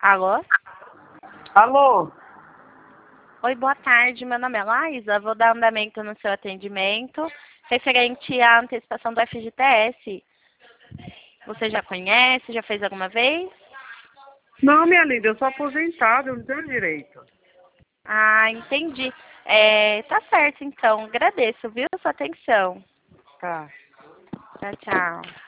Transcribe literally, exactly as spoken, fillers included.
Alô? Alô? Oi, boa tarde. Meu nome é Laísa. Vou dar andamento no seu atendimento referente à antecipação do F G T S. Você já conhece? Já fez alguma vez? Não, minha linda, eu sou aposentada, eu não tenho direito. Ah, entendi. É, tá certo, então. Agradeço, viu, sua atenção. Tá. Tchau, tchau.